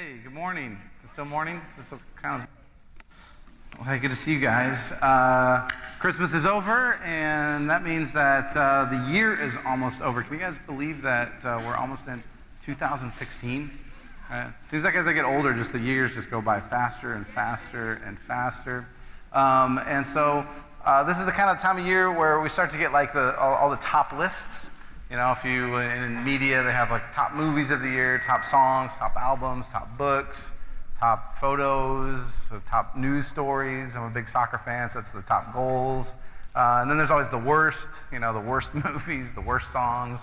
Hey, good morning. Is it still morning? Is it still kind of... Well, hey, good to see you guys. Christmas is over, and that means that the year is almost over. Can you guys believe that we're almost in 2016? It seems like as I get older, just the years just go by faster and faster and faster. And so this is the kind of time of year where we start to get like all the top lists. You know, if you, in media, they have like top movies of the year, top songs, top albums, top books, top photos, top news stories. I'm a big soccer fan, so it's the top goals. And then there's always the worst, the worst movies, the worst songs.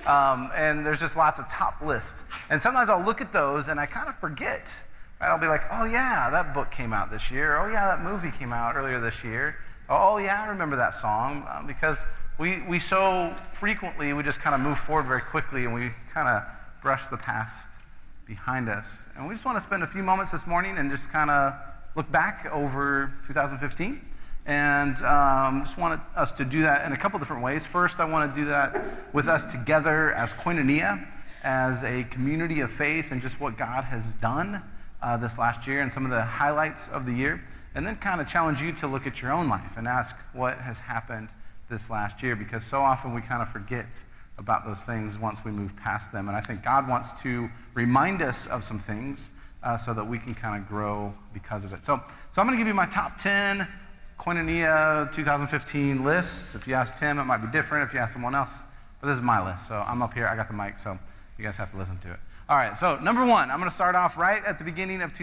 And there's just lots of top lists. And sometimes I'll look at those and I kind of forget. Right? I'll be like, oh yeah, that book came out this year. Oh yeah, that movie came out earlier this year. Oh yeah, I remember that song. Because we so frequently, we just kind of move forward very quickly and we kind of brush the past behind us. And we just want to spend a few moments this morning and just kind of look back over 2015. And just wanted us to do that in a couple different ways. First, I want to do that with us together as Koinonia, as a community of faith, and just what God has done this last year and some of the highlights of the year. And then kind of challenge you to look at your own life and ask what has happened this last year, because so often we kind of forget about those things once we move past them. And I think God wants to remind us of some things so that we can kind of grow because of it. So I'm going to give you my top 10 Koinonia 2015 lists. If you ask Tim, it might be different if you ask someone else. But this is my list. So I'm up here. I got the mic, so you guys have to listen to it. All right, so number one, I'm going to start off right at the beginning of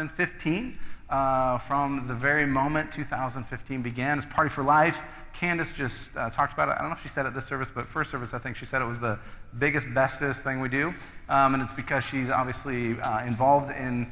2015. From the very moment 2015 began. It's Party for Life. Candace just talked about it. I don't know if she said it this service, but first service, I think she said it was the biggest, bestest thing we do. And it's because she's obviously involved in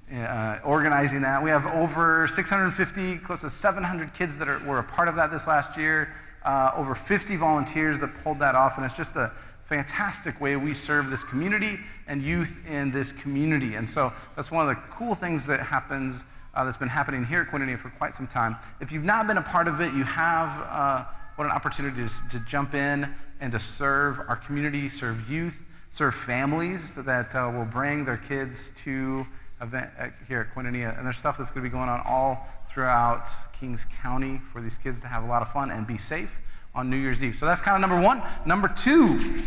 organizing that. We have over 650, close to 700 kids that were a part of that this last year. Over 50 volunteers that pulled that off, and it's just a fantastic way we serve this community and youth in this community. And so that's one of the cool things that happens that's been happening here at Koinonia for quite some time. If you've not been a part of it, you have what an opportunity to jump in and to serve our community, serve youth, serve families that will bring their kids to event here at Koinonia. And there's stuff that's going to be going on all throughout Kings County for these kids to have a lot of fun and be safe on New Year's Eve. So that's kind of number one. Number two, you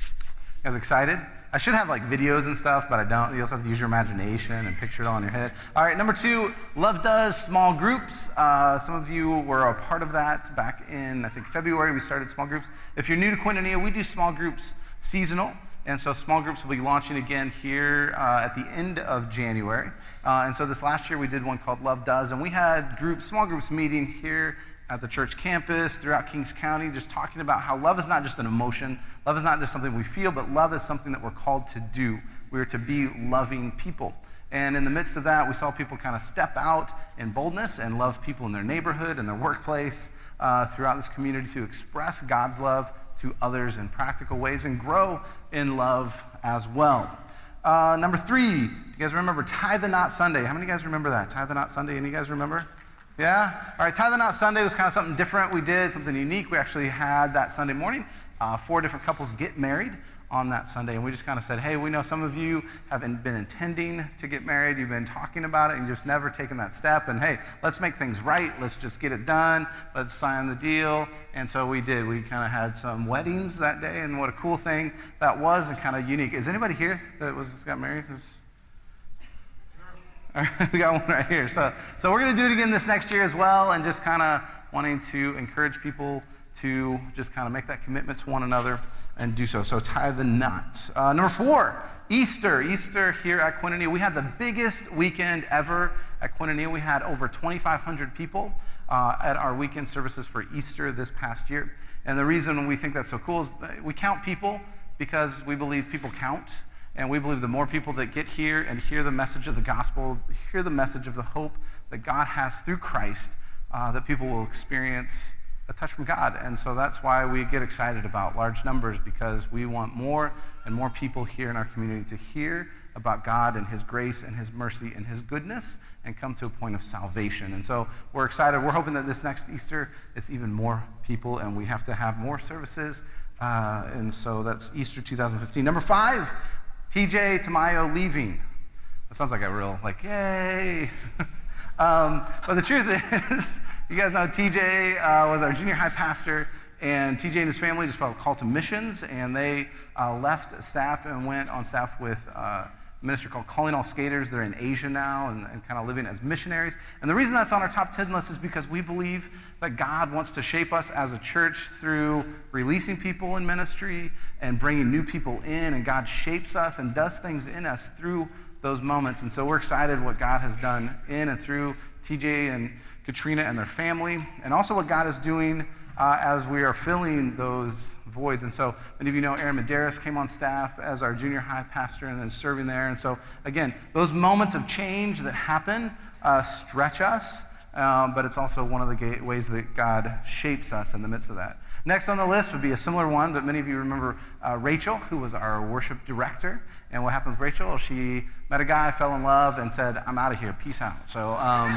guys excited? I should have like videos and stuff, but I don't. You also have to use your imagination and picture it all in your head. All right, number two, Love does small groups. Some of you were a part of that back in, I think, February. We started small groups. If you're new to Koinonia, we do small groups seasonal. And so small groups will be launching again here at the end of January. And so this last year we did one called Love Does, and we had small groups meeting here at the church campus, throughout Kings County, just talking about how love is not just an emotion, love is not just something we feel, but love is something that we're called to do. We are to be loving people. And in the midst of that, we saw people kind of step out in boldness and love people in their neighborhood and their workplace, throughout this community, to express God's love to others in practical ways and grow in love as well. Number three, do you guys remember Tie the Knot Sunday? How many of you guys remember that? Tie the Knot Sunday, any of you guys remember? Yeah? All right, Tie the Knot Sunday was kind of something different we did, something unique. We actually had that Sunday morning, 4 different couples get married on that Sunday. And we just kind of said, hey, we know some of you haven't been intending to get married. You've been talking about it and just never taken that step. And hey, let's make things right. Let's just get it done. Let's sign the deal. And so we did. We kind of had some weddings that day, and what a cool thing that was, and kind of unique. Is anybody here that got married? All right, we got one right here. So we're going to do it again this next year as well, and just kind of wanting to encourage people to just kind of make that commitment to one another and do so. So tie the knot. Number 4, Easter. Easter here at Koinonia. We had the biggest weekend ever at Koinonia. We had over 2,500 people at our weekend services for Easter this past year. And the reason we think that's so cool is we count people because we believe people count. And we believe the more people that get here and hear the message of the gospel, hear the message of the hope that God has through Christ, that people will experience a touch from God. And so that's why we get excited about large numbers, because we want more and more people here in our community to hear about God and His grace and His mercy and His goodness and come to a point of salvation. And so we're excited. We're hoping that this next Easter, it's even more people, and we have to have more services. And so that's Easter 2015. Number 5, TJ Tamayo leaving. That sounds like a real, like, yay. But the truth is, you guys know TJ was our junior high pastor, and TJ and his family just felt called to missions, and they left staff and went on staff with a ministry called Calling All Skaters. They're in Asia now and kind of living as missionaries. And the reason that's on our top 10 list is because we believe that God wants to shape us as a church through releasing people in ministry and bringing new people in, and God shapes us and does things in us through those moments. And so we're excited what God has done in and through TJ and Katrina and their family, and also what God is doing as we are filling those voids. And so many of you know Aaron Medeiros came on staff as our junior high pastor and then serving there. And so again, those moments of change that happen stretch us, but it's also one of the ways that God shapes us in the midst of that. Next on the list would be a similar one, but many of you remember Rachel, who was our worship director. And what happened with Rachel? She met a guy, fell in love, and said, "I'm out of here, peace out." So,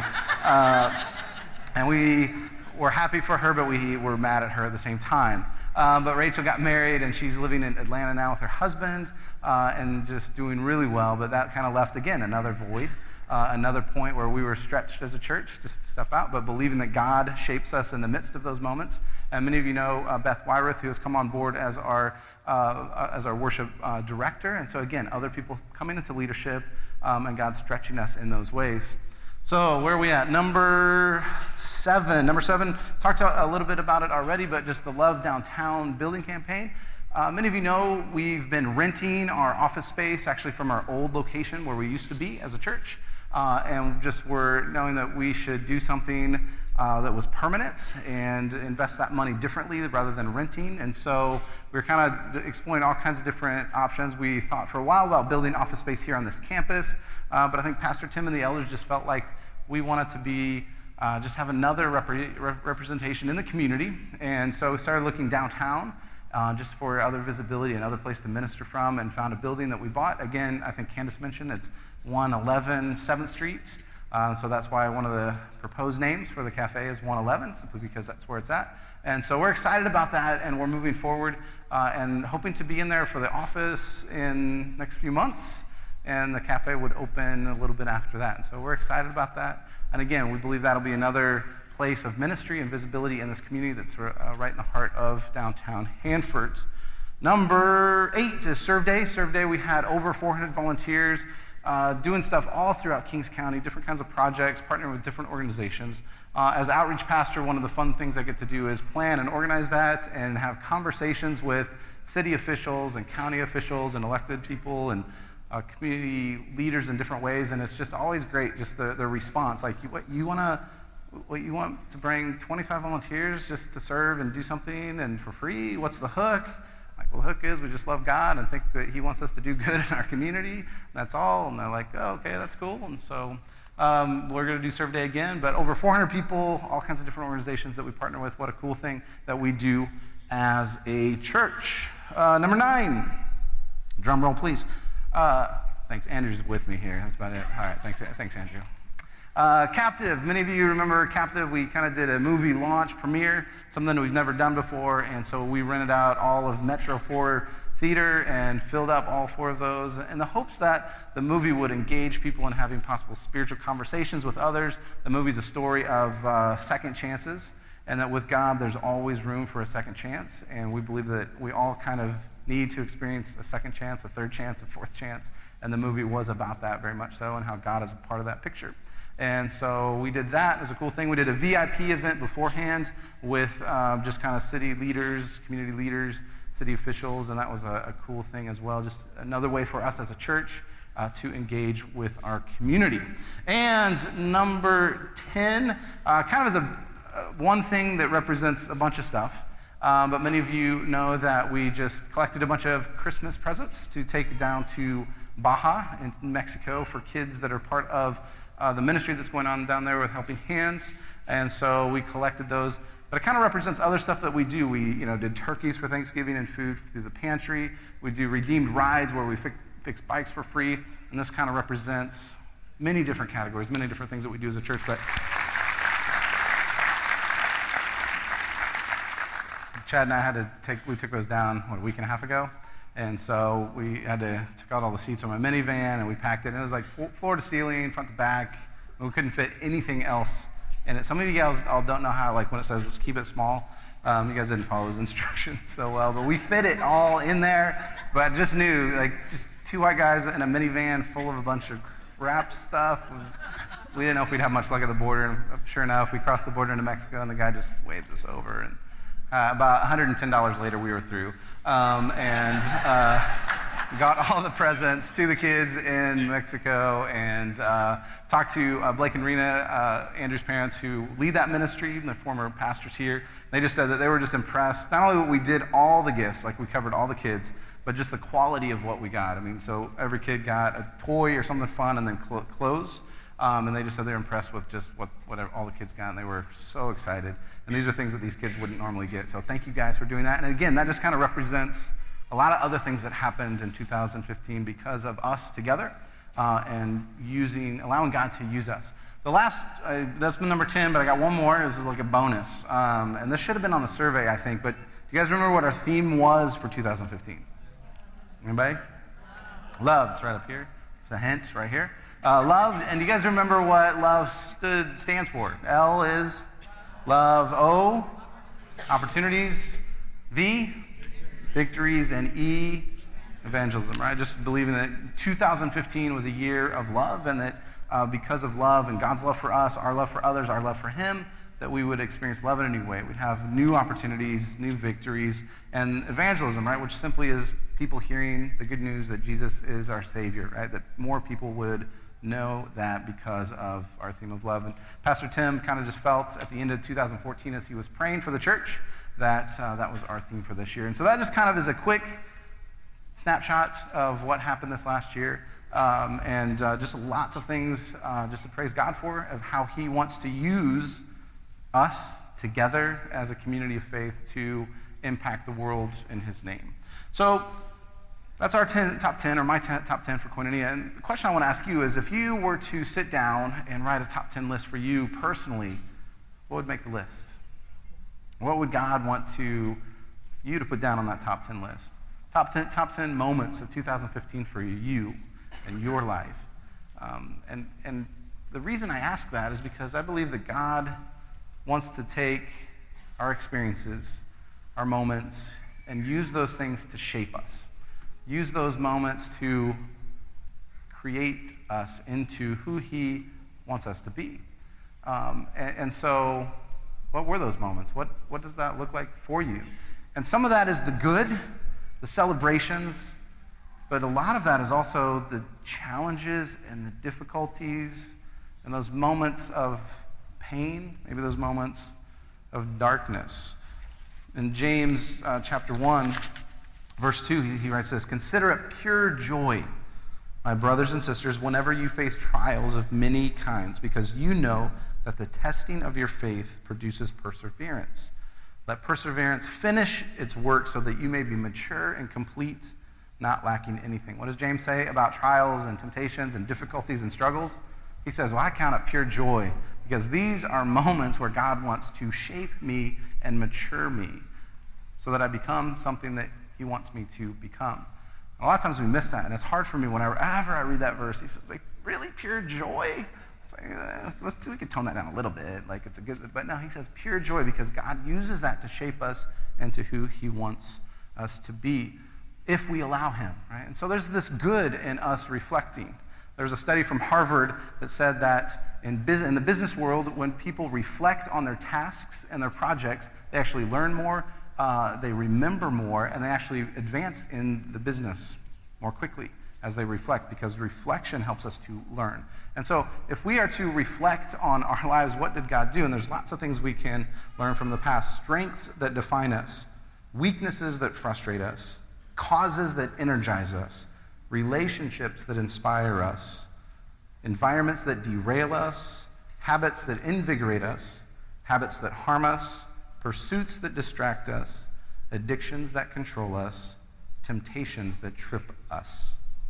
and we were happy for her, but we were mad at her at the same time. But Rachel got married, and she's living in Atlanta now with her husband, and just doing really well. But that kind of left, again, another void. Another point where we were stretched as a church just to step out, but believing that God shapes us in the midst of those moments. And many of you know Beth Wyruth, who has come on board as our worship director. And so again, other people coming into leadership, and God stretching us in those ways. So where are we at? Number seven. Number 7, talked a little bit about it already, but just the Love Downtown building campaign. Many of you know we've been renting our office space actually from our old location where we used to be as a church. And just were knowing that we should do something that was permanent and invest that money differently rather than renting. And so we were kind of exploring all kinds of different options. We thought for a while about building office space here on this campus, but I think Pastor Tim and the elders just felt like we wanted to be just have another representation in the community. And so we started looking downtown just for other visibility, another place to minister from, and found a building that we bought. Again, I think Candace mentioned it's 111 7th Street. So that's why one of the proposed names for the cafe is 111, simply because that's where it's at. And so we're excited about that, and we're moving forward and hoping to be in there for the office in next few months, and the cafe would open a little bit after that. And so we're excited about that. And again, we believe that'll be another place of ministry and visibility in this community that's right in the heart of downtown Hanford. Number 8 is Serve Day. Serve Day, we had over 400 volunteers doing stuff all throughout Kings County, different kinds of projects, partnering with different organizations. As outreach pastor, one of the fun things I get to do is plan and organize that and have conversations with city officials and county officials and elected people and community leaders in different ways. And it's just always great, just the response. Like, you want to bring 25 volunteers just to serve and do something and for free? What's the hook? Like, well, the hook is we just love God and think that he wants us to do good in our community. That's all. And they're like, oh, okay, that's cool. And so we're going to do Serve Day again. But over 400 people, all kinds of different organizations that we partner with. What a cool thing that we do as a church. Number 9, drum roll, please. Thanks. Andrew's with me here. That's about it. All right. Thanks, Andrew. Captive. Many of you remember Captive. We kind of did a movie launch premiere, something we've never done before, and so we rented out all of Metro 4 Theater and filled up all 4 of those in the hopes that the movie would engage people in having possible spiritual conversations with others. The movie's a story of second chances, and that with God there's always room for a second chance, and we believe that we all kind of need to experience a second chance, a third chance, a fourth chance, and the movie was about that very much so, and how God is a part of that picture. And so we did that. It was a cool thing. We did a VIP event beforehand with just kind of city leaders, community leaders, city officials, and that was a cool thing as well. Just another way for us as a church to engage with our community. And number 10, kind of as one thing that represents a bunch of stuff. But many of you know that we just collected a bunch of Christmas presents to take down to Baja in Mexico for kids that are part of the ministry that's going on down there with Helping Hands. And so we collected those. But it kind of represents other stuff that we do. We did turkeys for Thanksgiving and food through the pantry. We do redeemed rides where we fix bikes for free. And this kind of represents many different categories, many different things that we do as a church. But Chad and I we took those down, a week and a half ago. And so we had to took out all the seats on my minivan, and we packed it. And it was like floor to ceiling, front to back. And we couldn't fit anything else in it. Some of you guys all don't know how, like when it says, let's keep it small. You guys didn't follow those instructions so well, but we fit it all in there. But I just knew, like, just two white guys in a minivan full of a bunch of wrapped stuff. We didn't know if we'd have much luck at the border. And sure enough, we crossed the border into Mexico, and the guy just waves us over. And about $110 later, we were through. And got all the presents to the kids in Mexico, and talked to Blake and Rena, Andrew's parents, who lead that ministry, and the former pastors here. They just said that they were just impressed. Not only we did all the gifts, like we covered all the kids, but just the quality of what we got. I mean, so every kid got a toy or something fun, and then clothes. And they just said they were impressed with just whatever all the kids got, and they were so excited. And these are things that these kids wouldn't normally get. So thank you guys for doing that. And again, that just kind of represents a lot of other things that happened in 2015 because of us together and allowing God to use us. The last, that's been number 10, but I got one more. This is like a bonus. And this should have been on the survey, I think. But do you guys remember what our theme was for 2015? Anybody? Love. It's right up here. It's a hint right here. Love, and do you guys remember what love stands for? L is love. O, opportunities. V, victories. And E, evangelism, right? Just believing that 2015 was a year of love, and that because of love and God's love for us, our love for others, our love for Him, that we would experience love in a new way. We'd have new opportunities, new victories, and evangelism, right? Which simply is people hearing the good news that Jesus is our Savior, right? That more people would know that because of our theme of love. And Pastor Tim kind of just felt at the end of 2014 as he was praying for the church that that was our theme for this year. And so that just kind of is a quick snapshot of what happened this last year. And just lots of things just to praise God for, of how He wants to use us together as a community of faith to impact the world in His name. So that's our top 10, or my top 10 for Koinonia. And the question I want to ask you is, if you were to sit down and write a top 10 list for you personally, what would make the list? What would God want you to put down on that top 10 list? Top 10 moments of 2015 for you and your life. And the reason I ask that is because I believe that God wants to take our experiences, our moments, and use those things to shape us. Use those moments to create us into who He wants us to be. And so, what were those moments? What does that look like for you? And some of that is the good, the celebrations, but a lot of that is also the challenges and the difficulties and those moments of pain, maybe those moments of darkness. In James chapter 1, verse 2, he writes this: "Consider it pure joy, my brothers and sisters, whenever you face trials of many kinds, because you know that the testing of your faith produces perseverance. Let perseverance finish its work so that you may be mature and complete, not lacking anything." What does James say about trials and temptations and difficulties and struggles? He says, well, I count it pure joy, because these are moments where God wants to shape me and mature me so that I become something that He wants me to become. A lot of times we miss that, and it's hard for me whenever I read that verse. He says, like, really, pure joy? It's like, we could tone that down a little bit. Like, it's a good, but no, he says pure joy, because God uses that to shape us into who He wants us to be if we allow Him, right? And so there's this good in us reflecting. There's a study from Harvard that said that in the business world, when people reflect on their tasks and their projects, they actually learn more, they remember more, and they actually advance in the business more quickly as they reflect, because reflection helps us to learn. And so if we are to reflect on our lives, what did God do? And there's lots of things we can learn from the past. Strengths that define us, weaknesses that frustrate us, causes that energize us, relationships that inspire us, environments that derail us, habits that invigorate us, habits that harm us, pursuits that distract us, addictions that control us, temptations that trip us.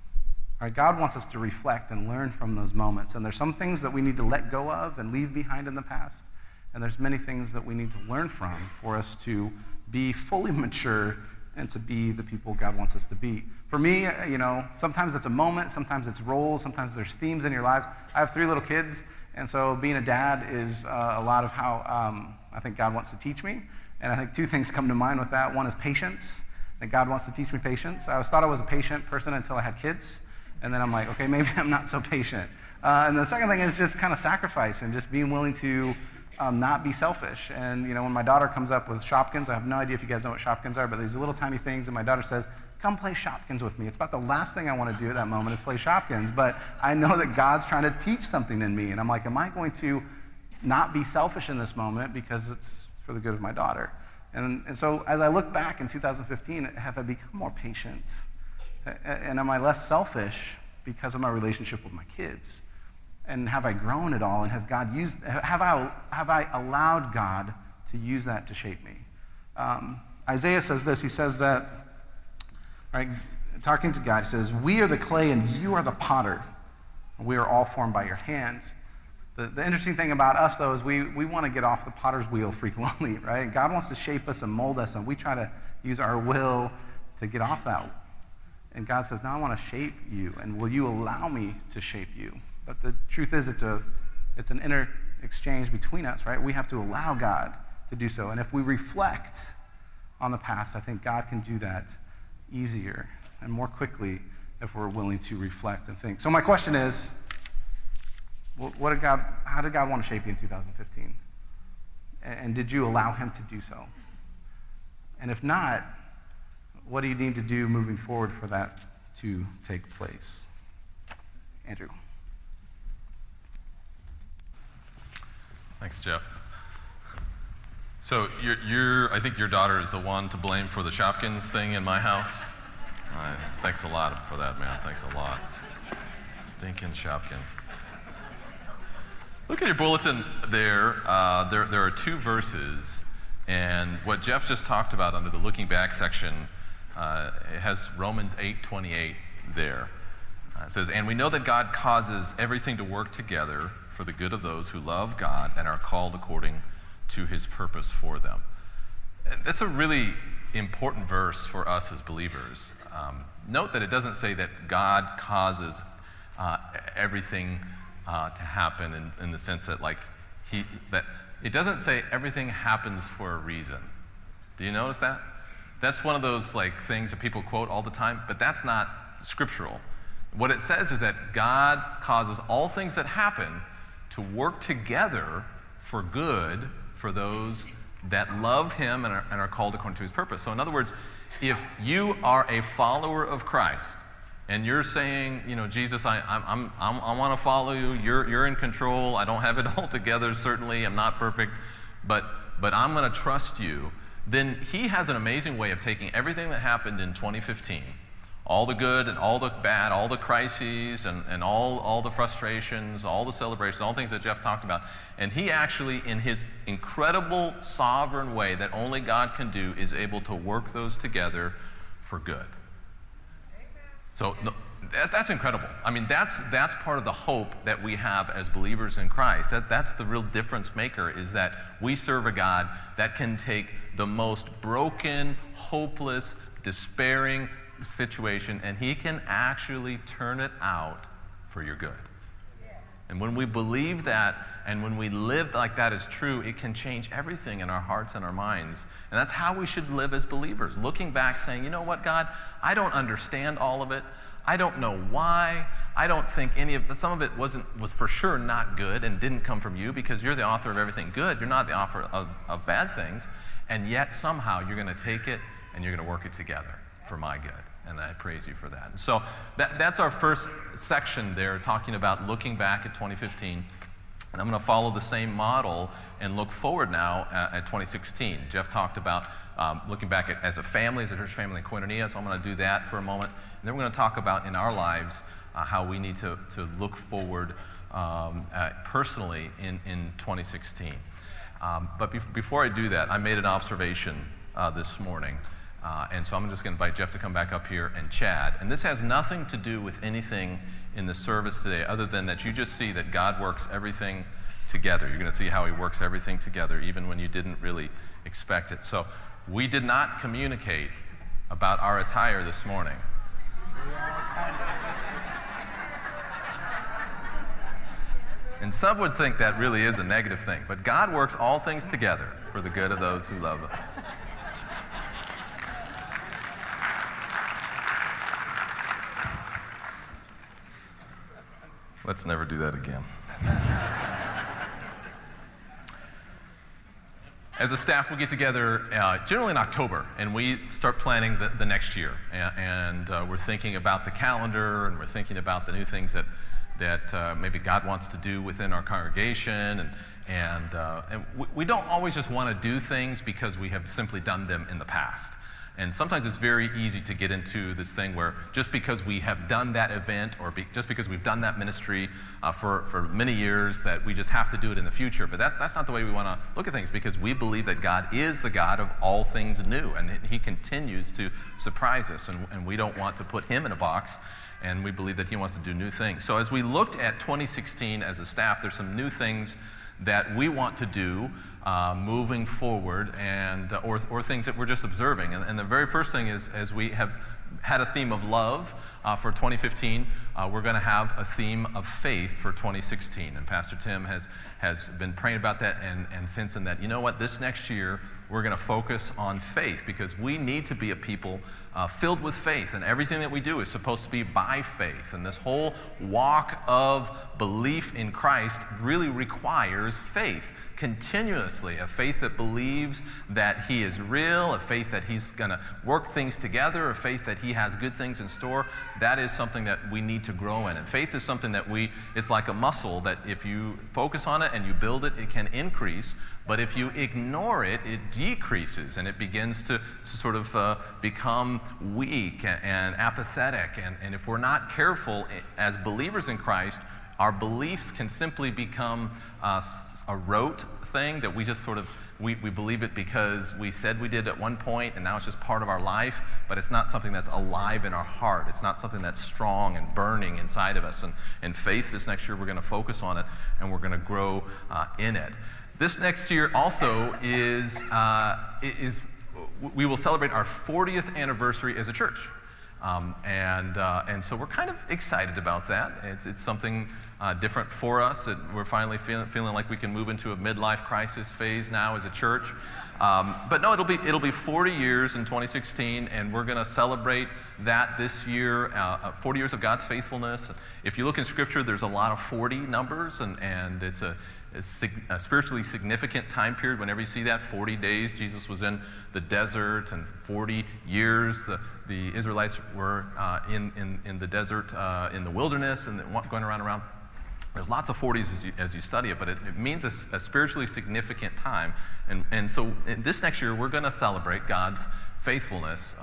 All right, God wants us to reflect and learn from those moments. And there's some things that we need to let go of and leave behind in the past. And there's many things that we need to learn from for us to be fully mature and to be the people God wants us to be. For me, sometimes it's a moment, sometimes it's roles, sometimes there's themes in your lives. I have 3 little kids, and so being a dad is a lot of how I think God wants to teach me. And I think 2 things come to mind with that. One is patience, that God wants to teach me patience. I always thought I was a patient person until I had kids, and then I'm like, okay, maybe I'm not so patient. And the second thing is just kind of sacrifice and just being willing to not be selfish. And when my daughter comes up with Shopkins, I have no idea if you guys know what Shopkins are, but these little tiny things, and my daughter says, come play Shopkins with me. It's about the last thing I want to do at that moment is play Shopkins, but I know that God's trying to teach something in me, and I'm like, am I going to not be selfish in this moment because it's for the good of my daughter? And so as I look back in 2015, have I become more patient? And am I less selfish because of my relationship with my kids? And have I grown at all? And have I allowed God to use that to shape me? Isaiah says this. He says that, right, talking to God, he says, we are the clay and you are the potter. We are all formed by your hands. The interesting thing about us, though, is we want to get off the potter's wheel frequently, right? God wants to shape us and mold us, and we try to use our will to get off that. And God says, no, I want to shape you, and will you allow me to shape you? But the truth is, it's an inner exchange between us, right? We have to allow God to do so. And if we reflect on the past, I think God can do that easier and more quickly if we're willing to reflect and think. So my question is, how did God want to shape you in 2015? And did you allow him to do so? And if not, what do you need to do moving forward for that to take place? Andrew. Thanks, Jeff. So I think your daughter is the one to blame for the Shopkins thing in my house. Thanks a lot for that, man. Thanks a lot. Stinking Shopkins. Look at your bulletin there. There are 2 verses, and what Jeff just talked about under the looking back section, it has Romans 8:28 there. It says, and we know that God causes everything to work together for the good of those who love God and are called according to his purpose for them. That's a really important verse for us as believers. Note that it doesn't say that God causes everything to happen in the sense that that it doesn't say everything happens for a reason. Do you notice that? That's one of those things that people quote all the time, but that's not scriptural. What it says is that God causes all things that happen to work together for good for those that love him and are called according to his purpose. So in other words, if you are a follower of Christ and you're saying, Jesus, I want to follow you. You're in control. I don't have it all together. Certainly, I'm not perfect, but I'm going to trust you. Then he has an amazing way of taking everything that happened in 2015, all the good and all the bad, all the crises and all the frustrations, all the celebrations, all the things that Jeff talked about. And he actually, in his incredible sovereign way that only God can do, is able to work those together for good. So that's incredible. I mean, that's part of the hope that we have as believers in Christ. That's the real difference maker, is that we serve a God that can take the most broken, hopeless, despairing situation, and he can actually turn it out for your good. And when we believe that, and when we live like that is true, it can change everything in our hearts and our minds. And that's how we should live as believers, looking back saying, you know what, God, I don't understand all of it. I don't know why. I don't think some of it was for sure not good and didn't come from you, because you're the author of everything good. You're not the author of bad things. And yet somehow you're going to take it and you're going to work it together for my good. And I praise you for that. And so that's our first section there, talking about looking back at 2015. And I'm going to follow the same model and look forward now at 2016. Jeff talked about looking back as a family, as a church family in Koinonia, so I'm going to do that for a moment. And then we're going to talk about in our lives how we need to look forward personally in 2016. But before I do that, I made an observation this morning. And so I'm just going to invite Jeff to come back up here and Chad. And this has nothing to do with anything in the service today other than that you just see that God works everything together. You're going to see how he works everything together even when you didn't really expect it. So we did not communicate about our attire this morning. And some would think that really is a negative thing, but God works all things together for the good of those who love us. Let's never do that again. As a staff, we get together generally in October, and we start planning the next year. And we're thinking about the calendar, and we're thinking about the new things that maybe God wants to do within our congregation. And we don't always just want to do things because we have simply done them in the past. And sometimes it's very easy to get into this thing where just because we have done that event or just because we've done that ministry for many years that we just have to do it in the future. But that's not the way we want to look at things, because we believe that God is the God of all things new, and He continues to surprise us, and we don't want to put Him in a box, and we believe that He wants to do new things. So as we looked at 2016 as a staff, there's some new things that we want to do moving forward, and or things that we're just observing. And the very first thing is, as we have had a theme of love for 2015, we're going to have a theme of faith for 2016. And Pastor Tim has been praying about that and sensing that, you know what, this next year we're going to focus on faith, because we need to be a people filled with faith, and everything that we do is supposed to be by faith. And this whole walk of belief in Christ really requires faith continuously, a faith that believes that He is real, a faith that He's going to work things together, a faith that He has good things in store. That is something that we need to grow in. And faith is something that it's like a muscle that if you focus on it and you build it, it can increase. But if you ignore it, it decreases, and it begins to sort of become weak and apathetic. And if we're not careful as believers in Christ, our beliefs can simply become a rote thing that we just sort of, we believe it because we said we did at one point, and now it's just part of our life, but it's not something that's alive in our heart. It's not something that's strong and burning inside of us. And faith, this next year, we're going to focus on it, and we're going to grow in it. This next year also is we will celebrate our 40th anniversary as a church. And so we're kind of excited about that. It's something different for us. We're finally feeling like we can move into a midlife crisis phase now as a church. But no, it'll be 40 years in 2016, and we're going to celebrate that this year. 40 years of God's faithfulness. If you look in Scripture, there's a lot of 40 numbers, and it's a spiritually significant time period. Whenever you see that, 40 days Jesus was in the desert, and 40 years the Israelites were in the desert, in the wilderness, and going around. There's lots of 40s as you study it, but it means a spiritually significant time. And so this next year, we're going to celebrate God's faithfulness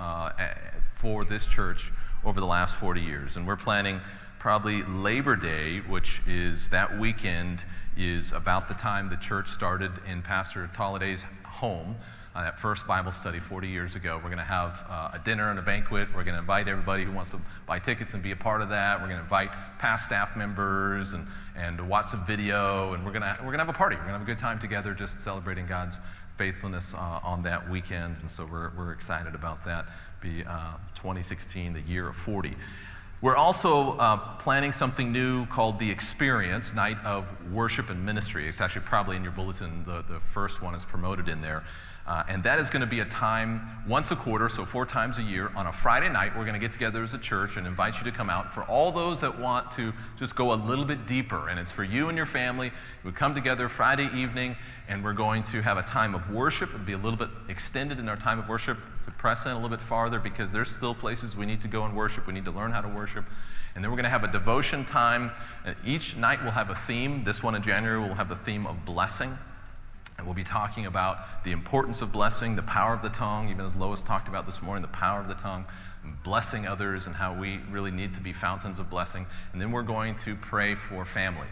for this church over the last 40 years. And we're planning probably Labor Day, which is that weekend, is about the time the church started in Pastor Tolliday's home. That first Bible study 40 years ago. We're going to have a dinner and a banquet. We're going to invite everybody who wants to buy tickets and be a part of that. We're going to invite past staff members and watch some video, and we're going to have a party. We're going to have a good time together, just celebrating God's faithfulness on that weekend. And so we're excited about that. Be 2016, the year of 40. We're also planning something new called The Experience, Night of Worship and Ministry. It's actually probably in your bulletin. The first one is promoted in there. And that is going to be a time once a quarter, so 4 times a year. On a Friday night, we're going to get together as a church and invite you to come out. For all those that want to just go a little bit deeper, and it's for you and your family, we come together Friday evening, and we're going to have a time of worship. It'll be a little bit extended in our time of worship to press in a little bit farther, because there's still places we need to go and worship. We need to learn how to worship. And then we're going to have a devotion time. Each night we'll have a theme. This one in January will have the theme of blessing. And we'll be talking about the importance of blessing, the power of the tongue, even as Lois talked about this morning, the power of the tongue, blessing others, and how we really need to be fountains of blessing. And then we're going to pray for families.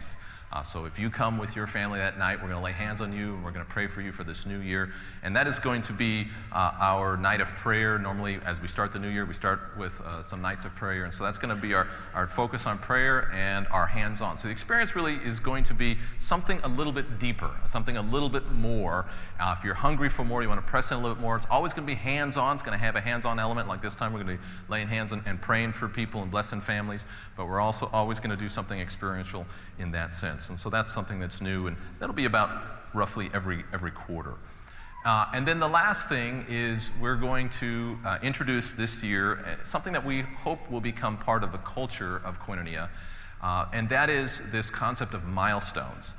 So if you come with your family that night, we're going to lay hands on you and we're going to pray for you for this new year. And that is going to be our night of prayer. Normally, as we start the new year, we start with some nights of prayer. And so that's going to be our focus on prayer and our hands-on. So the experience really is going to be something a little bit deeper, something a little bit more. If you're hungry for more, you want to press in a little bit more, it's always going to be hands-on. It's going to have a hands-on element. Like this time, we're going to be laying hands on and praying for people and blessing families. But we're also always going to do something experiential in that sense. And so that's something that's new, and that'll be about roughly every quarter. And then the last thing is we're going to introduce this year something that we hope will become part of the culture of Koinonia, and that is this concept of milestones.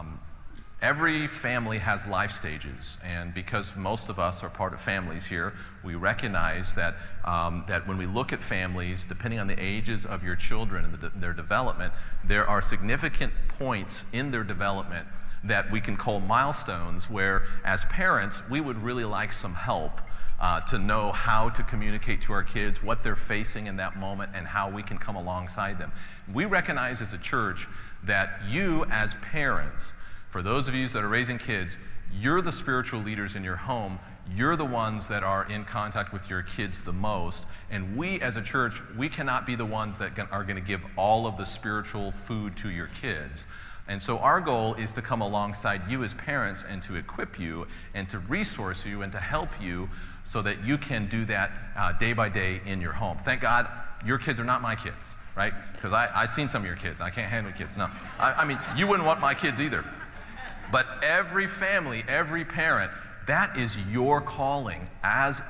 Every family has life stages, and because most of us are part of families here, we recognize that that when we look at families, depending on the ages of your children and their development, there are significant points in their development that we can call milestones where, as parents, we would really like some help to know how to communicate to our kids what they're facing in that moment and how we can come alongside them. We recognize as a church that you, as parents, for those of you that are raising kids, you're the spiritual leaders in your home. You're the ones that are in contact with your kids the most. And we as a church, we cannot be the ones that are going to give all of the spiritual food to your kids. And so our goal is to come alongside you as parents and to equip you and to resource you and to help you so that you can do that day by day in your home. Thank God your kids are not my kids, right? Because I've seen some of your kids. I can't handle kids. No, I mean, you wouldn't want my kids either. But every family, every parent, that is your calling as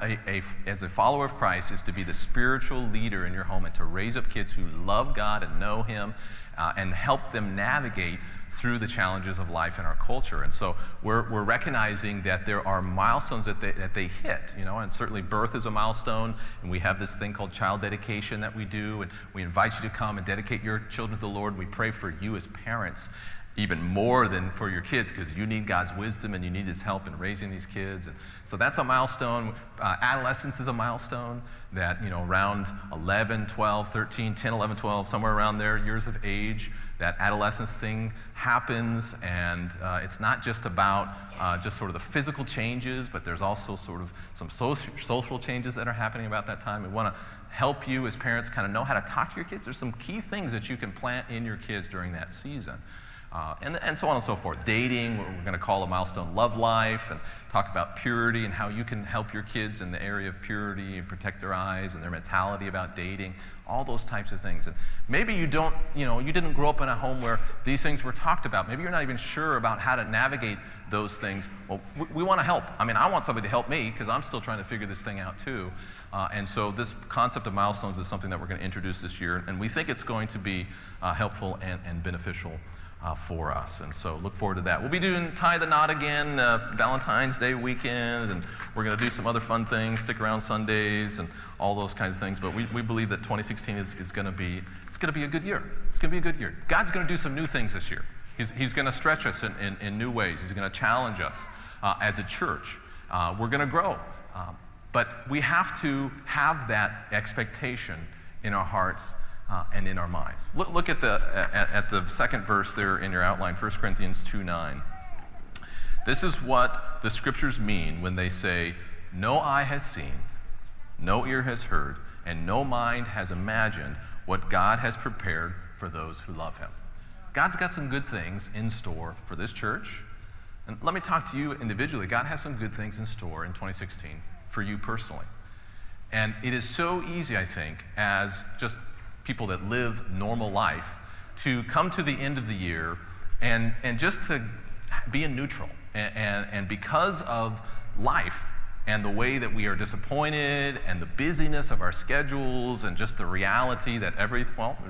a follower of Christ, is to be the spiritual leader in your home and to raise up kids who love God and know Him and help them navigate through the challenges of life in our culture. And so we're recognizing that there are milestones that they hit, and certainly birth is a milestone, and we have this thing called child dedication that we do, and we invite you to come and dedicate your children to the Lord. We pray for you as parents even more than for your kids, because you need God's wisdom and you need His help in raising these kids. And so that's a milestone. Adolescence is a milestone that, around 11, 12, 13, 10, 11, 12, somewhere around there, years of age, that adolescence thing happens. And it's not just about just sort of the physical changes, but there's also sort of some social changes that are happening about that time. We want to help you as parents kind of know how to talk to your kids. There's some key things that you can plant in your kids during that season. And so on and so forth. Dating, what we're going to call a milestone, love life, and talk about purity and how you can help your kids in the area of purity and protect their eyes and their mentality about dating, all those types of things. And maybe you don't, you didn't grow up in a home where these things were talked about. Maybe you're not even sure about how to navigate those things. Well, we want to help. I mean, I want somebody to help me because I'm still trying to figure this thing out too. And so this concept of milestones is something that we're going to introduce this year, and we think it's going to be helpful and beneficial for us. And so look forward to that. We'll be doing Tie the Knot again, Valentine's Day weekend, and we're going to do some other fun things, stick around Sundays and all those kinds of things. But we believe that 2016 is going to be a good year. It's going to be a good year. God's going to do some new things this year. He's going to stretch us in new ways. He's going to challenge us as a church. We're going to grow. But we have to have that expectation in our hearts and in our minds. Look at the second verse there in your outline, 1 Corinthians 2:9. This is what the scriptures mean when they say, "No eye has seen, no ear has heard, and no mind has imagined what God has prepared for those who love Him." God's got some good things in store for this church. And let me talk to you individually. God has some good things in store in 2016 for you personally. And it is so easy, I think, as just people that live normal life, to come to the end of the year and just to be in neutral. And because of life and the way that we are disappointed and the busyness of our schedules and just the reality that every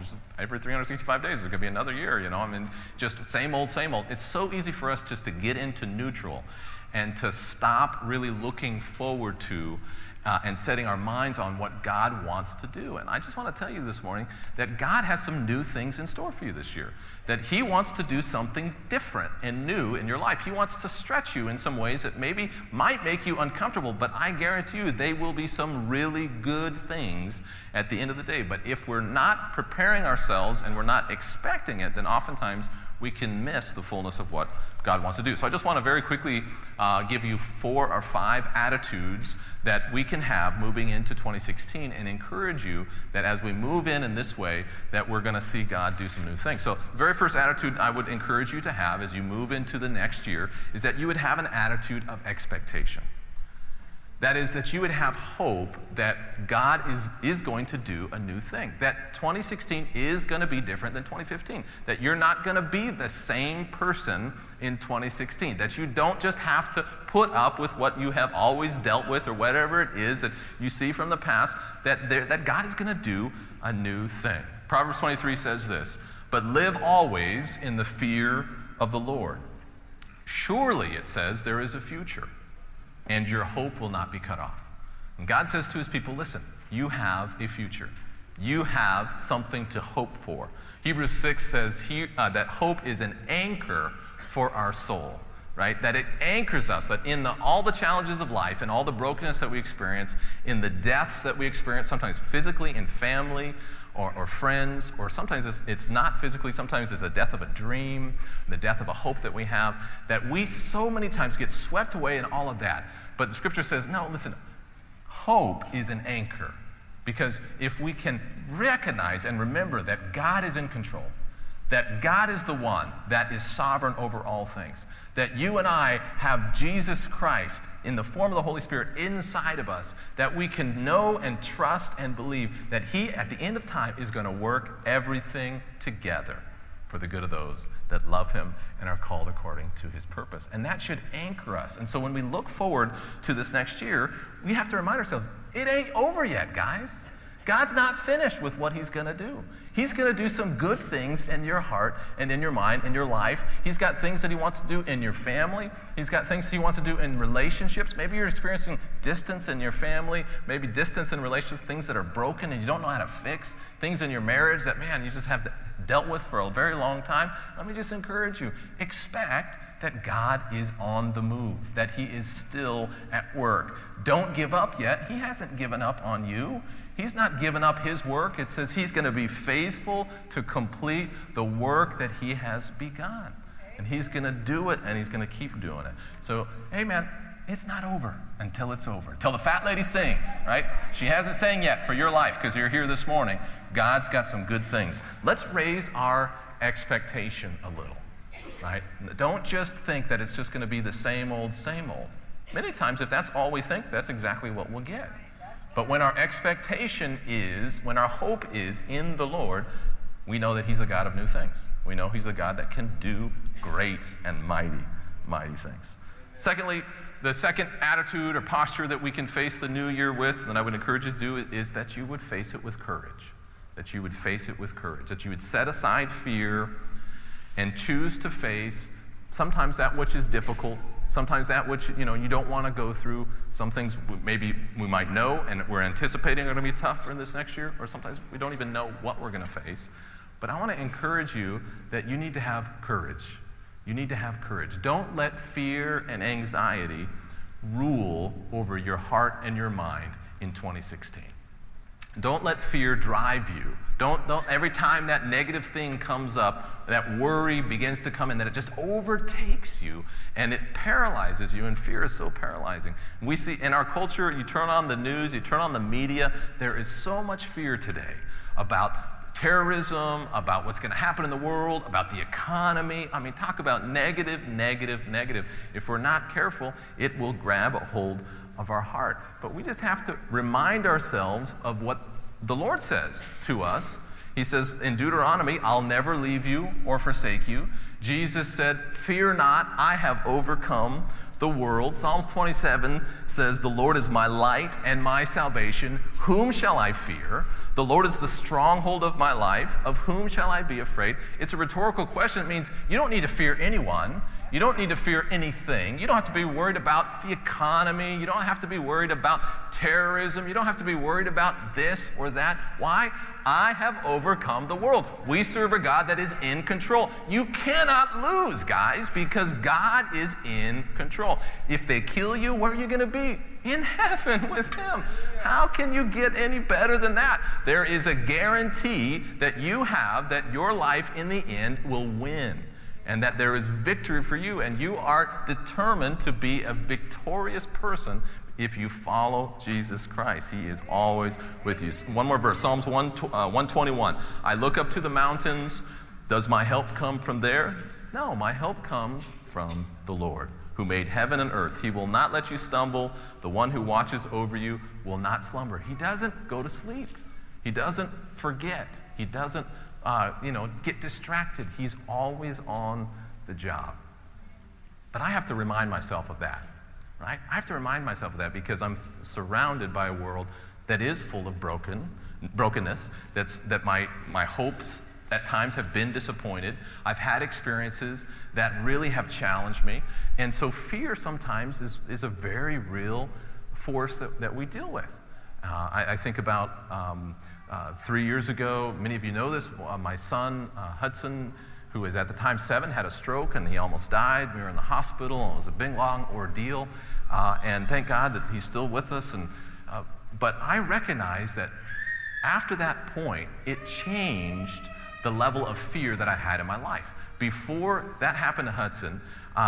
365 days is going to be another year, just same old. It's so easy for us just to get into neutral and to stop really looking forward to and setting our minds on what God wants to do. And I just want to tell you this morning that God has some new things in store for you this year, that he wants to do something different and new in your life. He wants to stretch you in some ways that maybe might make you uncomfortable, but I guarantee you they will be some really good things at the end of the day. But if we're not preparing ourselves and we're not expecting it, then oftentimes we can miss the fullness of what God wants to do. So I just want to very quickly give you 4 or 5 attitudes that we can have moving into 2016 and encourage you that as we move in this way, that we're going to see God do some new things. So the very first attitude I would encourage you to have as you move into the next year is that you would have an attitude of expectation. That is, that you would have hope that God is going to do a new thing, that 2016 is going to be different than 2015, that you're not going to be the same person in 2016, that you don't just have to put up with what you have always dealt with or whatever it is that you see from the past, that God is going to do a new thing. Proverbs 23 says this, "But live always in the fear of the Lord. Surely," it says, "there is a future, and your hope will not be cut off." And God says to his people, listen, you have a future. You have something to hope for. Hebrews 6 says that hope is an anchor for our soul, right? That it anchors us, that in all the challenges of life and all the brokenness that we experience, in the deaths that we experience, sometimes physically in family or friends, or sometimes it's not physically, sometimes it's the death of a dream, the death of a hope that we have, that we so many times get swept away in all of that. But the scripture says, no, listen, hope is an anchor. Because if we can recognize and remember that God is in control, that God is the one that is sovereign over all things, that you and I have Jesus Christ in the form of the Holy Spirit inside of us, that we can know and trust and believe that he, at the end of time, is going to work everything together for the good of those that love him and are called according to his purpose. And that should anchor us. And so when we look forward to this next year, we have to remind ourselves, it ain't over yet, guys. God's not finished with what he's going to do. He's going to do some good things in your heart and in your mind, in your life. He's got things that he wants to do in your family. He's got things he wants to do in relationships. Maybe you're experiencing distance in your family, maybe distance in relationships, things that are broken and you don't know how to fix, things in your marriage that, man, you just have dealt with for a very long time. Let me just encourage you. Expect that God is on the move, that he is still at work. Don't give up yet. He hasn't given up on you. He's not given up his work. It says he's going to be faithful to complete the work that he has begun. And he's going to do it, and he's going to keep doing it. So, hey, man, it's not over until it's over. Until the fat lady sings, right? She hasn't sang yet for your life because you're here this morning. God's got some good things. Let's raise our expectation a little, right? Don't just think that it's just going to be the same old, same old. Many times, if that's all we think, that's exactly what we'll get. But when our expectation is, when our hope is in the Lord, we know that he's a God of new things. We know he's a God that can do great and mighty, mighty things. Secondly, the second attitude or posture that we can face the new year with, and I would encourage you to do it, is that you would face it with courage. That you would face it with courage. That you would set aside fear and choose to face sometimes that which is difficult, sometimes that which you don't want to go through. Some things maybe we might know and we're anticipating are going to be tough for this next year, or sometimes we don't even know what we're going to face. But I want to encourage you that you need to have courage. You need to have courage. Don't let fear and anxiety rule over your heart and your mind in 2016. Don't let fear drive you. Don't every time that negative thing comes up, that worry begins to come in, that it just overtakes you and it paralyzes you, and fear is so paralyzing. We see in our culture, you turn on the news, you turn on the media, there is so much fear today about terrorism, about what's going to happen in the world, about the economy. I mean, talk about negative, negative, negative. If we're not careful, it will grab a hold of our heart. But we just have to remind ourselves of what the Lord says to us. He says in Deuteronomy, I'll never leave you or forsake you. Jesus said, fear not, I have overcome the world. Psalms 27 says, "The Lord is my light and my salvation. Whom shall I fear? The Lord is the stronghold of my life. Of whom shall I be afraid?" It's a rhetorical question. It means you don't need to fear anyone. You don't need to fear anything. You don't have to be worried about the economy. You don't have to be worried about terrorism. You don't have to be worried about this or that. Why? I have overcome the world. We serve a God that is in control. You cannot lose, guys, because God is in control. If they kill you, where are you going to be? In heaven with Him. How can you get any better than that? There is a guarantee that you have that your life in the end will win, and that there is victory for you, and you are determined to be a victorious person if you follow Jesus Christ. He is always with you. One more verse, Psalms 121. "I look up to the mountains. Does my help come from there? No, my help comes from the Lord, who made heaven and earth. He will not let you stumble. The one who watches over you will not slumber." He doesn't go to sleep. He doesn't forget. He doesn't get distracted. He's always on the job. But I have to remind myself of that, right? I have to remind myself of that because I'm surrounded by a world that is full of brokenness, that my hopes at times have been disappointed. I've had experiences that really have challenged me. And so fear sometimes is a very real force that we deal with. I think about 3 years ago, many of you know this, my son, Hudson, who was at the time 7, had a stroke and he almost died. We were in the hospital and it was a big, long ordeal. And thank God that he's still with us. But I recognize that after that point, it changed the level of fear that I had in my life. Before that happened to Hudson,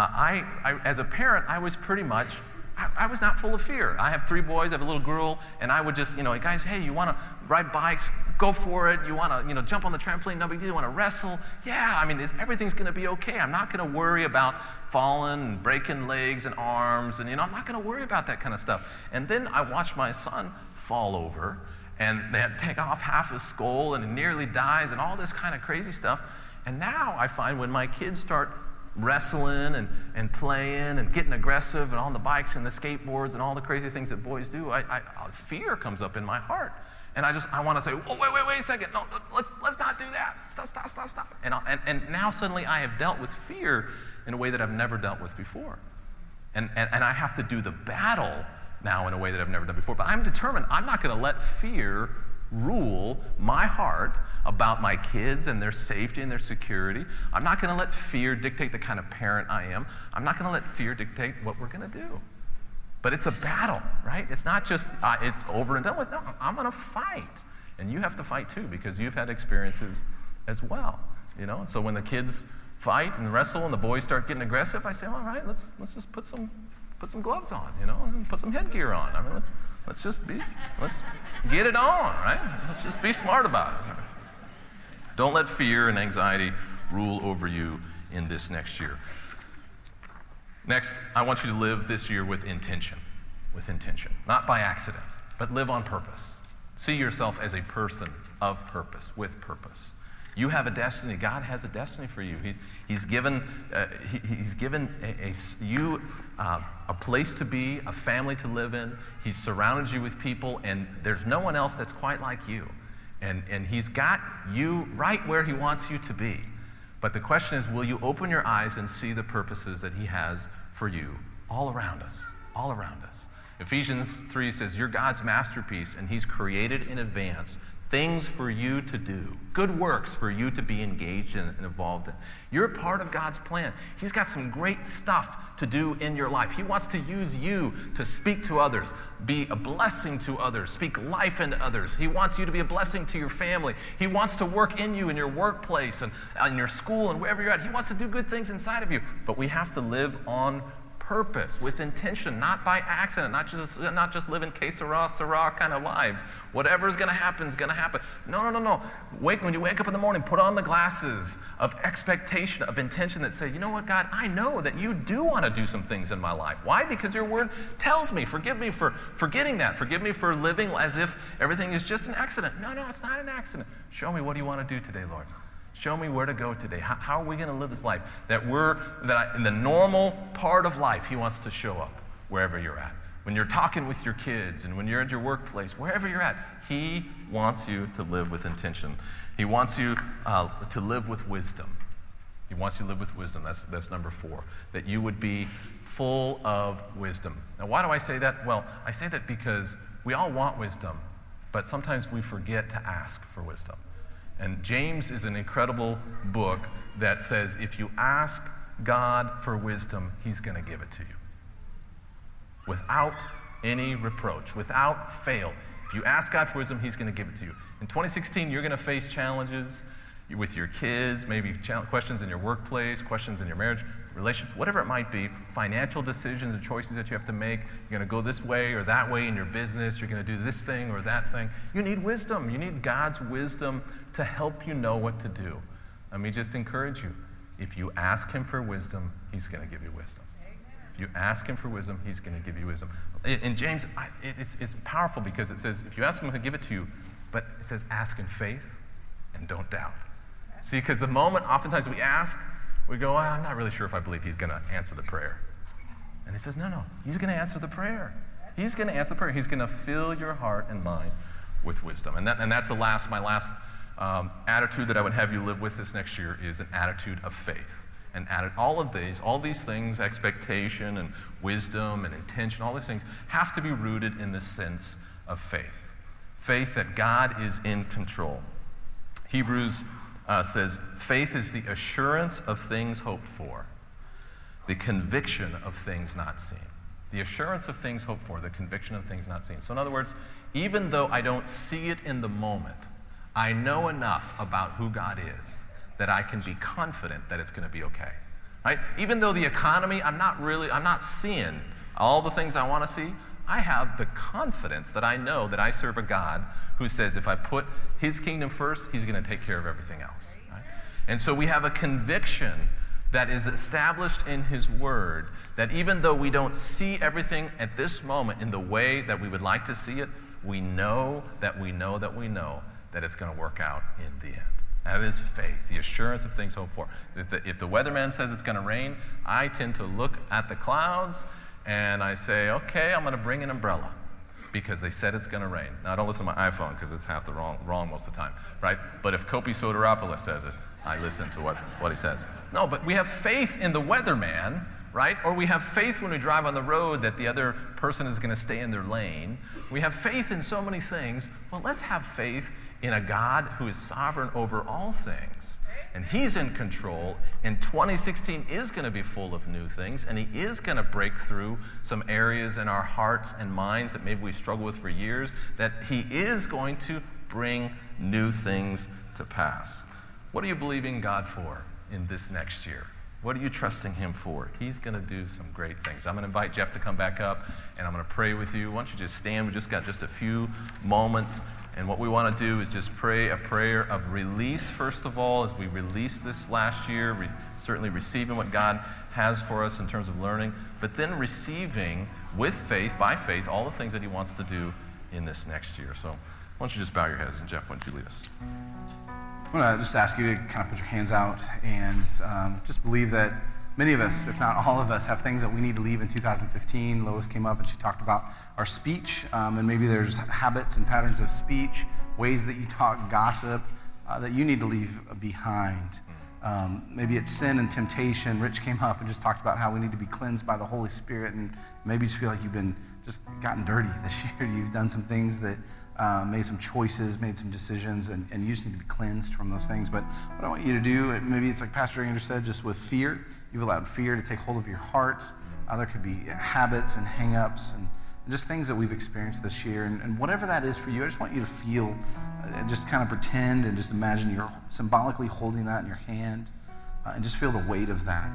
I as a parent, I was pretty much, I was not full of fear. I have 3 boys, I have a little girl, and I would just, guys, hey, you want to ride bikes? Go for it. You want to, jump on the trampoline? No big deal. You want to wrestle? Yeah, everything's going to be okay. I'm not going to worry about falling and breaking legs and arms, and, I'm not going to worry about that kind of stuff. And then I watched my son fall over, and they had to take off half his skull, and he nearly dies, and all this kind of crazy stuff. And now I find when my kids start wrestling and playing and getting aggressive and on the bikes and the skateboards and all the crazy things that boys do, fear comes up in my heart. And I want to say, oh, wait a second. No, let's not do that. Stop. And now suddenly I have dealt with fear in a way that I've never dealt with before. And I have to do the battle now in a way that I've never done before. But I'm determined. I'm not going to let fear rule my heart about my kids and their safety and their security. I'm not going to let fear dictate the kind of parent I am. I'm not going to let fear dictate what we're going to do. But it's a battle, right? It's not just it's over and done with. No, I'm going to fight. And you have to fight too because you've had experiences as well. So when the kids fight and wrestle and the boys start getting aggressive, I say, all right, let's just put some gloves on, and put some headgear on. Let's get it on, right? Let's just be smart about it. Don't let fear and anxiety rule over you in this next year. Next, I want you to live this year with intention, not by accident, but live on purpose. See yourself as a person of purpose, with purpose. You have a destiny. God has a destiny for you. He's given you a place to be, a family to live in. He's surrounded you with people, and there's no one else that's quite like you. And He's got you right where He wants you to be. But the question is, will you open your eyes and see the purposes that He has for you all around us? All around us. Ephesians 3 says, you're God's masterpiece, and He's created in advance things for you to do, good works for you to be engaged in and involved in. You're part of God's plan. He's got some great stuff to do in your life. He wants to use you to speak to others, be a blessing to others, speak life into others. He wants you to be a blessing to your family. He wants to work in you in your workplace and in your school and wherever you're at. He wants to do good things inside of you. But we have to live on purpose, with intention, not by accident, not just living que sera kind of lives. Whatever's going to happen is going to happen. No. When you wake up in the morning, put on the glasses of expectation, of intention that say, you know what, God, I know that you do want to do some things in my life. Why? Because your word tells me. Forgive me for forgetting that. Forgive me for living as if everything is just an accident. No, it's not an accident. Show me, what do you want to do today, Lord? Show me where to go today. How are we going to live this life? In the normal part of life, he wants to show up wherever you're at. When you're talking with your kids and when you're at your workplace, wherever you're at, he wants you to live with intention. He wants you to live with wisdom. He wants you to live with wisdom. That's number 4, that you would be full of wisdom. Now, why do I say that? Well, I say that because we all want wisdom, but sometimes we forget to ask for wisdom. And James is an incredible book that says if you ask God for wisdom, he's going to give it to you. Without any reproach, without fail. If you ask God for wisdom, he's going to give it to you. In 2016, you're going to face challenges with your kids, maybe questions in your workplace, questions in your marriage, relationships, whatever it might be, financial decisions and choices that you have to make. You're going to go this way or that way in your business. You're going to do this thing or that thing. You need wisdom. You need God's wisdom to help you know what to do. Let me just encourage you. If you ask him for wisdom, he's going to give you wisdom. If you ask him for wisdom, he's going to give you wisdom. In James, it's powerful because it says, if you ask him, he'll give it to you. But it says, ask in faith and don't doubt. See, because the moment oftentimes we ask, we go, I'm not really sure if I believe he's going to answer the prayer. And he says, no, he's going to answer the prayer. He's going to answer the prayer. He's going to fill your heart and mind with wisdom. And that's my last attitude that I would have you live with this next year is an attitude of faith. And all these things, expectation and wisdom and intention, all these things have to be rooted in the sense of faith. Faith that God is in control. Hebrews says, faith is the assurance of things hoped for, the conviction of things not seen. The assurance of things hoped for, the conviction of things not seen. So in other words, even though I don't see it in the moment, I know enough about who God is that I can be confident that it's going to be okay. Right? Even though the economy, I'm not seeing all the things I want to see, I have the confidence that I know that I serve a God who says if I put his kingdom first, he's going to take care of everything else. Right? And so we have a conviction that is established in his word that even though we don't see everything at this moment in the way that we would like to see it, we know that it's going to work out in the end. That is faith, the assurance of things hoped for. If the weatherman says it's going to rain, I tend to look at the clouds and I say, okay, I'm going to bring an umbrella because they said it's going to rain. Now, I don't listen to my iPhone because it's half the wrong most of the time, right? But if Kopi Soteropoulos says it, I listen to what he says. No, but we have faith in the weatherman, right? Or we have faith when we drive on the road that the other person is going to stay in their lane. We have faith in so many things. Well, let's have faith in a God who is sovereign over all things. And he's in control, and 2016 is going to be full of new things, and he is going to break through some areas in our hearts and minds that maybe we struggle with for years, that he is going to bring new things to pass. What are you believing God for in this next year? What are you trusting him for? He's going to do some great things. I'm going to invite Jeff to come back up, and I'm going to pray with you. Why don't you just stand? We just got just a few moments. And what we want to do is just pray a prayer of release, first of all, as we release this last year, certainly receiving what God has for us in terms of learning, but then receiving with faith, by faith, all the things that he wants to do in this next year. So why don't you just bow your heads, and Jeff, why don't you lead us? I want to just ask you to kind of put your hands out and just believe that many of us, if not all of us, have things that we need to leave in 2015. Lois came up and she talked about our speech, and maybe there's habits and patterns of speech, ways that you talk, gossip, that you need to leave behind. Maybe it's sin and temptation. Rich came up and just talked about how we need to be cleansed by the Holy Spirit, and maybe you just feel like you've been just gotten dirty this year. You've done some things that made some choices, made some decisions, and you just need to be cleansed from those things. But what I want you to do, maybe it's like Pastor Andrew said, just with fear. You've allowed fear to take hold of your heart. There could be habits and hang-ups and just things that we've experienced this year. And whatever that is for you, I just want you to feel, just kind of pretend and just imagine you're symbolically holding that in your hand and just feel the weight of that.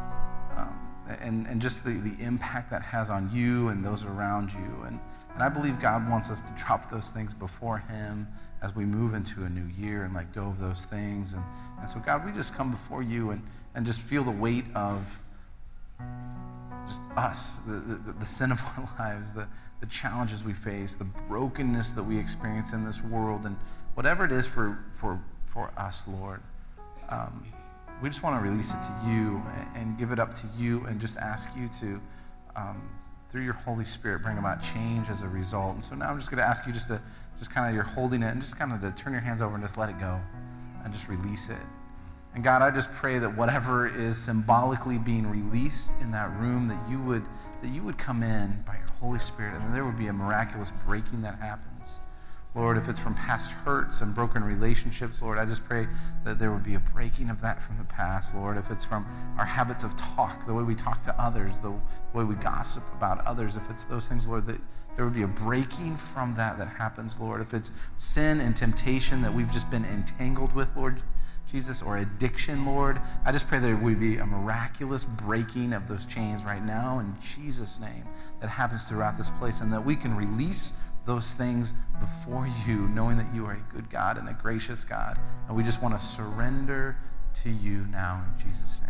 And just the impact that has on you and those around you. And I believe God wants us to drop those things before him as we move into a new year and let go of those things. And so, God, we just come before you and just feel the weight of just us, the sin of our lives, the challenges we face, the brokenness that we experience in this world, and whatever it is for us, Lord. we just want to release it to you and give it up to you and just ask you to, through your Holy Spirit, bring about change as a result. And so now I'm just going to ask you just kind of, you're holding it, and just kind of to turn your hands over and just let it go and just release it. And God, I just pray that whatever is symbolically being released in that room, that you would come in by your Holy Spirit, and there would be a miraculous breaking that happens. Lord, if it's from past hurts and broken relationships, Lord, I just pray that there would be a breaking of that from the past, Lord. If it's from our habits of talk, the way we talk to others, the way we gossip about others, if it's those things, Lord, that there would be a breaking from that happens, Lord. If it's sin and temptation that we've just been entangled with, Lord Jesus, or addiction, Lord, I just pray there would be a miraculous breaking of those chains right now in Jesus' name that happens throughout this place, and that we can release those things before you, knowing that you are a good God and a gracious God. And we just want to surrender to you now in Jesus'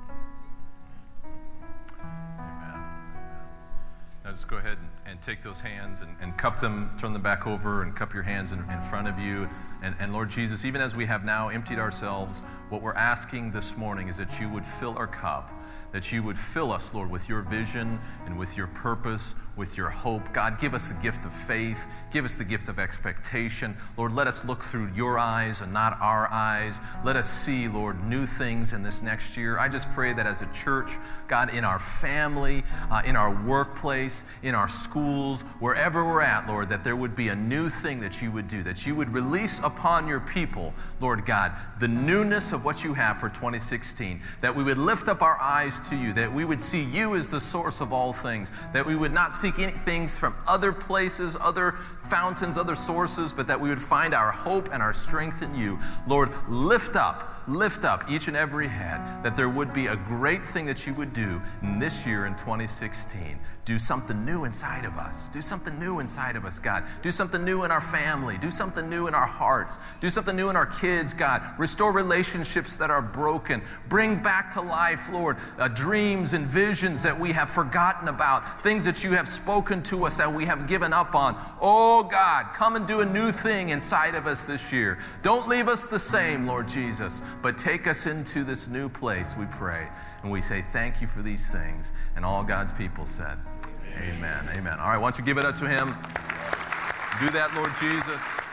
name. Amen. Now just go ahead and take those hands and cup them, turn them back over and cup your hands in front of you. And Lord Jesus, even as we have now emptied ourselves, what we're asking this morning is that you would fill our cup, that you would fill us, Lord, with your vision and with your purpose, with your hope. God, give us the gift of faith. Give us the gift of expectation. Lord, let us look through your eyes and not our eyes. Let us see, Lord, new things in this next year. I just pray that as a church, God, in our family, in our workplace, in our schools, wherever we're at, Lord, that there would be a new thing that you would do, that you would release upon your people, Lord God, the newness of what you have for 2016, that we would lift up our eyes to you, that we would see you as the source of all things, that we would not seek any things from other places, other fountains, other sources, but that we would find our hope and our strength in you. Lord, lift up each and every head, that there would be a great thing that you would do in this year in 2016. Do something new inside of us. Do something new inside of us, God. Do something new in our family. Do something new in our hearts. Do something new in our kids, God. Restore relationships that are broken. Bring back to life, Lord, dreams and visions that we have forgotten about, things that you have spoken to us that we have given up on. Oh, God, come and do a new thing inside of us this year. Don't leave us the same, Lord Jesus, but take us into this new place, we pray. And we say thank you for these things. And all God's people said, amen. Amen. All right, why don't you give it up to him? Do that, Lord Jesus.